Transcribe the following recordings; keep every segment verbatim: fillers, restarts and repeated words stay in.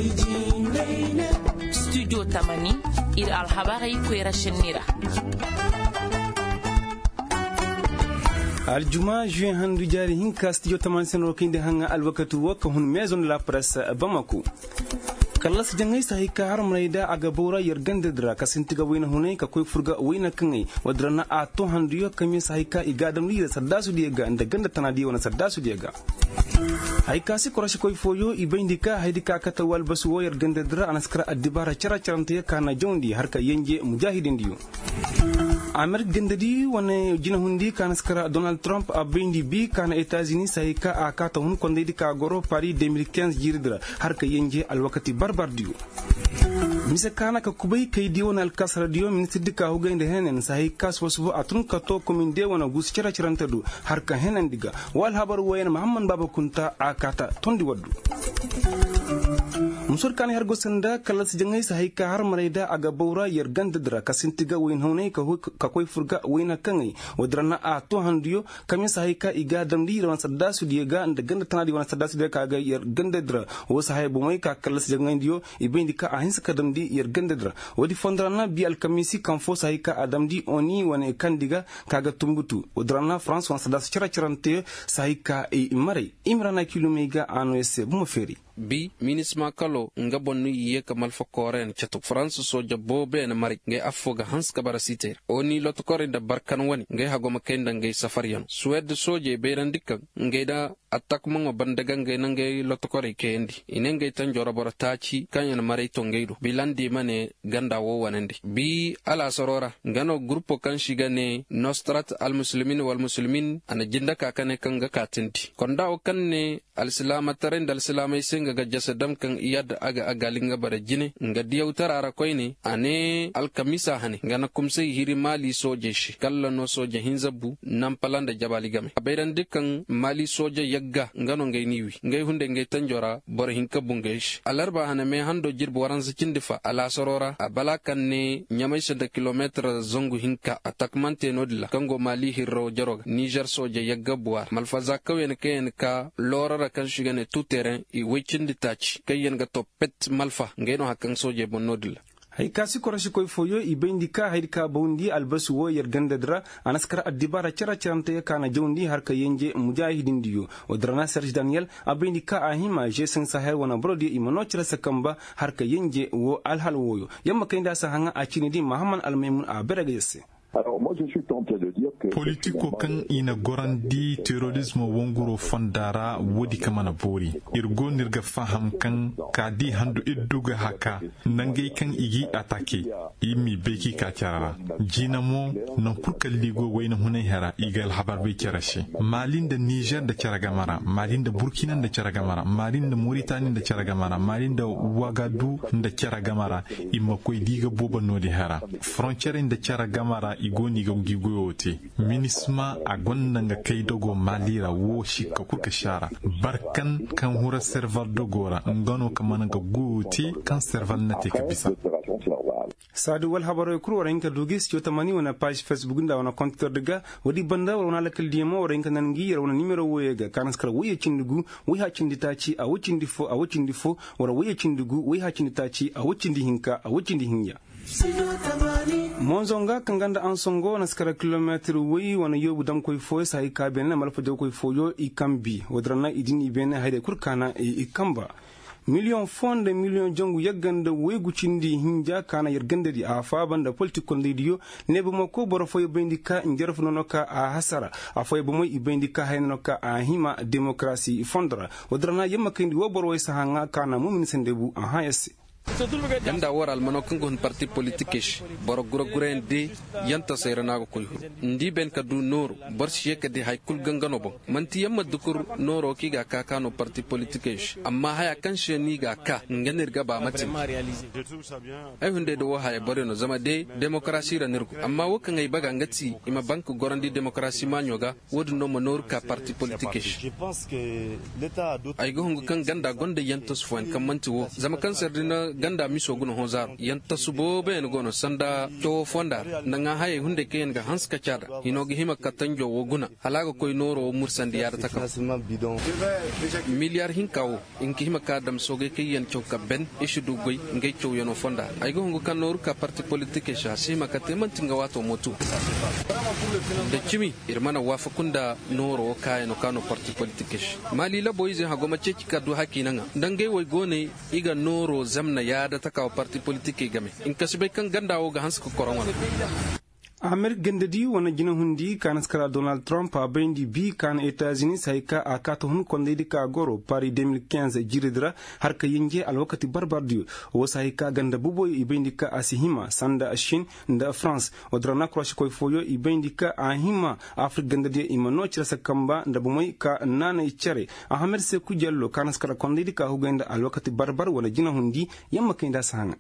studio tamani ir alhabarai kwera shenira aljuma juin handu jari hinka studio tamani seno kinde hanga alwakatu waka hun maison de la presse Bamako kallas jangay sahi ka har marayda aga bora yarganda dra kasintiga wayna hunay ka koy furga wayna kangay wadrana a to handiyo kami sahi ka igadam li saddasu diega nda ganda tanadi wana saddasu diega ay kasi korashi koy foyo ibindika haydika kata wal basu wo yarganda dra anaskara adibara chara charante kana jondi harka yenje mujahidin diyo Amerik gendadi wane jina hundi kanaskara Donald Trump abindi bi kana Etats-Unis sahi ka akata hun kondedi ka goro Paris deux mille quinze jirdra harka yenje alwakati barbar diyo mise kana ka kubay kay diyo na alkas radio ministre dika hugande henen sahi kas wasbo atun kato kominde wana gus chara charante du harka henen diga wal habar wayen Muhammad Baba Kunta akata tondi waddu musur kan har gosanda kalas jangay sahi ka har marayda aga bawra yer gandadra kasintiga wayn honay ka ka koy furga wayna kangay wadrana a to handiyo kami sahi ka iga damdi ran saddasu diega nda ganda tanadi wana saddasu diega ka ga yer gandadra wo sahi bu moy ka kalas jangay diyo ibindi ka ahin saka damdi yer gandadra wadi fondrana bi al kamisi kan fo sahi ka adamdi oni wana kandiga kaga tumbutu wadrana France wana saddasu chara charante sahi ka e mare imrana kilomega ano ese bu mo feri bi minisma kalo nga bonu yiye kamal fo koren chatuk France soja bobe na mari ngay afoga hans kabara siter oni lot kore da barkan wani ngay hagoma kenda ngay safariyan Suède soje beyrandika ngay da attack mo bandaga ngay ngay lot kore kendi ine ngay tan jora bora tachi kanya na mari to ngaydo bilandi mane ganda wo wanandi bi ala sorora ngano grupo kan shigane Nostrat al muslimin wal muslimin ana jinda ka kane kanga katenti konda o kanne al salama taren dal salama senga ga jasadam kan iyad aga agalinga bara jine nga diyaw tarara koyne ane alkamisa hane ngana kumse hiri mali soje shi kala no soje hinzabu nampalanda jabali game aberan dikkan mali soje yagga ngano ngay niwi ngay hunde ngay tanjora bor hinka bungesh alarba hane me hando jirbo waran zikindifa ala sorora abala kanne nyamay shada kilometer zongu hinka atakmante nodla kango mali hirro jaroga Niger soje yagga buar malfaza kawen ken ka lorara kan shigane tout terrain i wechindi tachi kayen ga topet malfa ngeno hakan soje bonodila hay kasi korashi koy foyo ibindika haydika bawndi albasu wo yer gandadra anaskara adibara chara charante kana jawndi harka yenje mujahidin diyo odrana Serge Daniel abindika ahima Jason Sahel wana brodi imano chara sakamba harka yenje wo alhal woyo yamma kayda sa hanga achini di Muhammad Almaymun a beragese. Alors moi je suis tenté de dire que politiko kan ina gorandi terrorisme wonguro fondara wodi kamana bori irgo nirga faham kan kadi handu idduga haka nangay kan igi atake imi beki ka charara jinamo non purka ligo wayna hunay hera igal habar be charashi malin da Niger da charagamara malin da Burkina da charagamara malin da Mauritania da charagamara malin da Ouagadougou da charagamara imma koy diga boba nodi hera frontière da charagamara igoni ga gigoyote minisma a gwanda ga kai dogo malira wo shi ka kuka shara barkan kan hura server dogora ngano kamana ga guti kan server na te ka bisa sadu wal habaro kuru wara inka dugis yo tamani wana page Facebook nda wana compte daga wadi banda wana lakal diemo wara inka nangi wana numero woyega kanas kara wuye cindugu wuye ha cinditaci a wucindi fo a wucindi fo wara wuye cindugu wuye ha cinditaci a wucindi hinka a wucindi hinya monzonga kanganda ansongo naskara kilometer wi wana yobu dam koy fo sai ka benna malfa do koy fo yo ikambi wadrana idini bene hayde kurkana e ikamba million fonde million jongu yagganda wegu cindi hinja kana yergande di afa banda political ndiyo nebo mako boro fo yobendika ngerfu nonoka a hasara afo bomoy ibendika haynoka a hima demokrasi fondra wadrana yemma kindi wo boro waysa hanga kana mumin sendebu a hayese yanda waral manokan gon parti politikish boro gura guren de yanta sayrana ko koy ndi ben kadu noro bar shiye kadi hay kul gangano bo manti yamma dukur noro ki ga ka kano parti politikish amma haya kan she ni ga ka nganir ga ba mati ay hunde do haya bare no zama de demokrasi ra nirku amma wakan ay baga ngati ima bank gorandi demokrasi manyoga wodu no manor ka parti politikish ay go hungu kan ganda gonde yantos fon kan manti wo zama kan serdina ganda miso guno hozar yanta subo ben gono sanda to fonda nanga haye hunde ken ga hanska chada inogi hima katanjo woguna halaga koy noro mursandi yar taka miliyar hinkawo inki hima kadam soge kiyen choka ben ishudu goy ngey chow yono fonda ay go ngo kanor ka parti politique sha sima kateman tinga wato motu da chimi irmana wafakunda noro kay no kano parti politique mali la boyze ha goma ceki kadu hakinanga dangai way gone iga noro zamna yada taka parti politique game in kasbe kan gandawo ga hanska koron Amerik gendedi wana jina hundi kanaskara Donald Trump a bendi bi kan États-Unis saika a kato hun kondedi ka goro pari deux mille quinze jiridra har ka yinje al wakati barbardiyo wo saika ganda buboy i bendi ka asihima sanda Chine nda France odrana krosh koy foyo i bendi ka ahima Afrique gendedi imano chira sakamba nda bumoy ka nana ichere Ahmed Sekou Diallo kanaskara kondedi ka hugenda al wakati barbar wana jina hundi yamma kenda sanga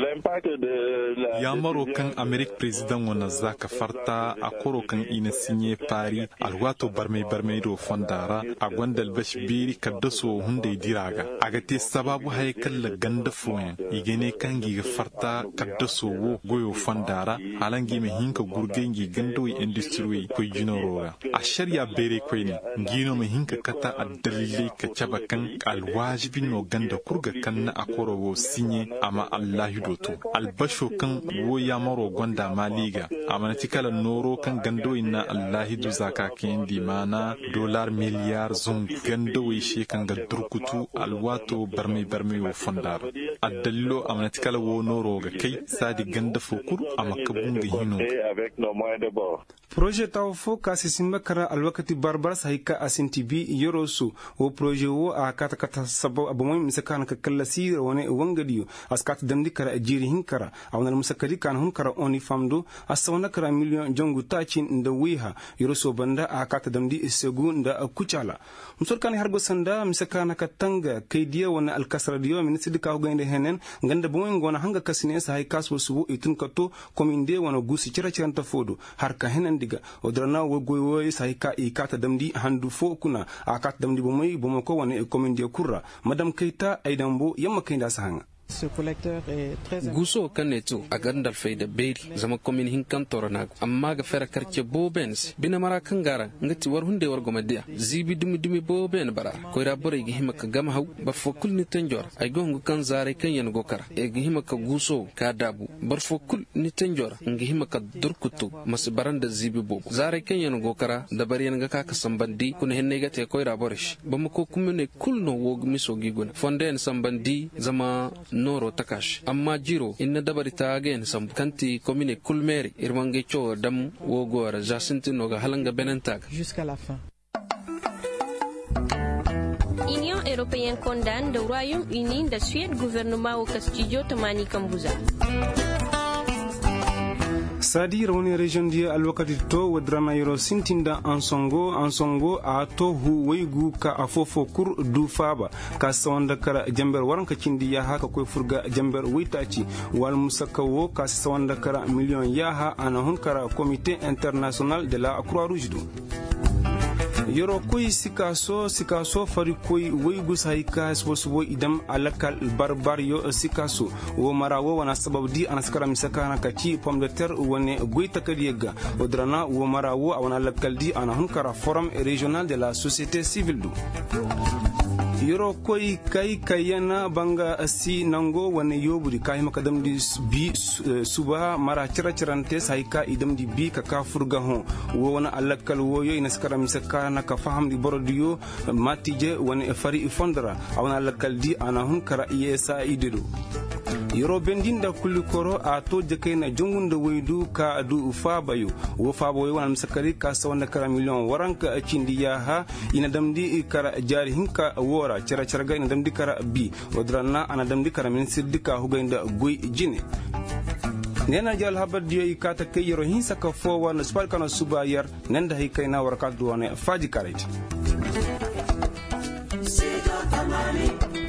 ya maro kan Amerik president wana zaka farta a koro kan ina sinye pari alwato barmai barmai do fondara a gwandal bash biri kaddaso hunde diraga agate sababu haykal la ganda foyen igene kan giga farta kaddaso wo goyo fondara halangi me hinka gurgengi gando industry ko jinorora a shari'a bere ko ni ngino me hinka kata adalle ka cabakan alwajibi no ganda kurga kan na akoro wo sinye ama Allah doto albasho kan wo ya maro gwanda maliga amanati kala noro kan gando inna allahi du zaka kendi mana dollar miliyar zon gando wi she kan ga durkutu alwato barmi barmi wo fondar addallo amanati kala wo noro ga kai sadi ganda fokuru amakabunga hino projet taw fo kasi simbakara alwakati barbar sahika asintibi yorosu wo projet wo a kata kata sabo abumoy misakana ka kallasi wone wangadiyo askat damdi kara jiri hinkara awna musakadi kan hunkara oni famdo asawana kara million jongu tachin nda wiha yoroso banda a kata damdi segu nda kuchala musor kan hargo sanda misakana ka tanga kaydiya wona alkasra diyo min sidika hugande henen nganda bumoy ngona hanga kasine sahay kaswo subu itun kato kominde wona gusi cira ciranta fodo har ka henen diga odrana wo goyo saika e kata damdi handu fo kuna a kata damdi bomoy bomako wona kominde kurra madam Keita Aidambo yamma kayda sahanga guso kaneto a gandal fayda beri zama komin hinkan toranago amma ga fera karce bobens bina mara kangara ngati war hunde war gomadia zibi dumi dumi boben bara ko ra bore gi himaka gama haw bar fo kul ni tenjor ay gongu kan zare kan yen gokara e gi himaka guso ka dabu bar fo kul ni tenjor ngi himaka durkutu mas baranda zibi bobo zare kan yen gokara da bari yen ga ka sambandi kun henne ga te ko ra borish bam ko kumune kul no wog miso gi guna fonden sambandi zama noro takash amma jiro inna dabari ta gen sam kanti commune kulmeri irmange cho dam wogora jacinti noga halanga benentag jusqu'à la fin. Union européenne condamne le Royaume-Uni de Suède gouvernement au Castillo Tamani Kambuza. sadi rawni region dia alwakati to wadrana yoro sintinda ansongo ansongo a to hu waygu ka afofo kur du faba ka sawanda kara jamber waranka cindi ya haka koy furga jamber witaci wal musakawo ka sawanda kara million yaha ana hun kara comité international de la croix rouge do yoro koy sikaso sikaso fari koy waygu sayka sosbo idam alakal barbario sikaso wo marawo wana sababu di anaskara misakana kati pomme de terre wone goita kadiega odrana wo marawo wana alakal di ana hunkara forum régional de la société civile do yoro koy kay kayana banga si nango wane yoburi kay makadam di bi suba mara cira cirante sayka idam di bi ka kafurga ho wona alakal woyo ina skara misakana ka faham di borodiyo matije wane fari fondra awana alakal di ana hun kara yesa idedo yoro bendinda kulli koro a to jeke na jongunda waydu ka adu fabayo wo fabayo wana misakari ka sawanda kara million waranka cindi yaha ina damdi kara jari hinka wora cara carga ina damdi kara bi odrana ana damdi kara min sirdika huganda goy jine nena jal habar diyo ikata ke yoro hinsa ka fo wana sparkano subayar nenda hikaina waraka duwane faji karate